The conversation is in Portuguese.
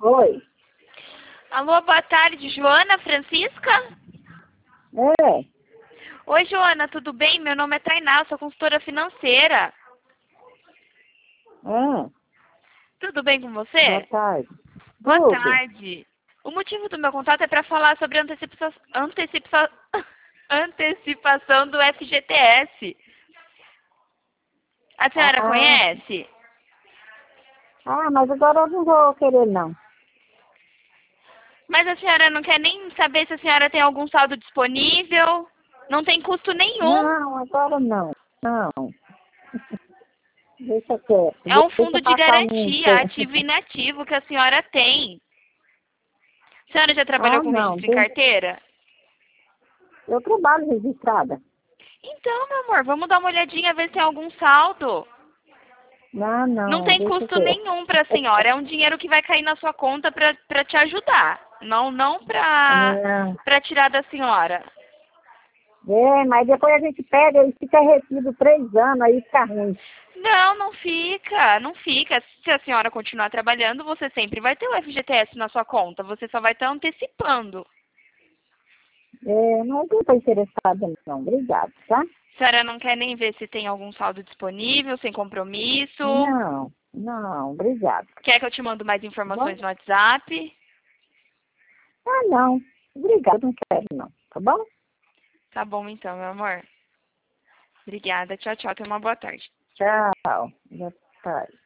Oi. Alô, boa tarde, Joana Francisca? É. Oi, Joana, tudo bem? Meu nome é Tainá, sou consultora financeira. Tudo bem com Boa você? tarde. Boa Tudo? tarde. O motivo do meu contato é para falar sobre antecipação do FGTS. A senhora Ah, conhece? mas agora eu não vou querer, não. Mas a senhora não quer nem saber se a senhora tem algum saldo disponível? Não tem custo nenhum. Não, agora não. Não. Deixa quieto. É um Deixa fundo de passar um garantia, tempo. ativo e inativo, que a senhora tem. A senhora já trabalhou com Não. registro em carteira? Eu trabalho registrada. Então, meu amor, vamos dar uma olhadinha, ver se tem algum saldo. Não Não. tem Deixa custo quieto. nenhum para a senhora. É um dinheiro que vai cair na sua conta para te ajudar. Não para tirar da senhora. Mas depois a gente pega e fica retido 3 anos, aí fica ruim. Não fica, não fica. Se a senhora continuar trabalhando, você sempre vai ter o FGTS na sua conta. Você só vai estar antecipando. Mas eu não estou interessada, não. Obrigado, tá? A senhora não quer nem ver se tem algum saldo disponível, sem compromisso? Não. Obrigado. Quer que eu te mando mais Tá bom? informações no WhatsApp? Não. Obrigado, não quero, não. Tá bom? Tá bom então, meu amor. Obrigada. Tchau, tchau. Tenha uma boa tarde. Tchau. Boa tarde.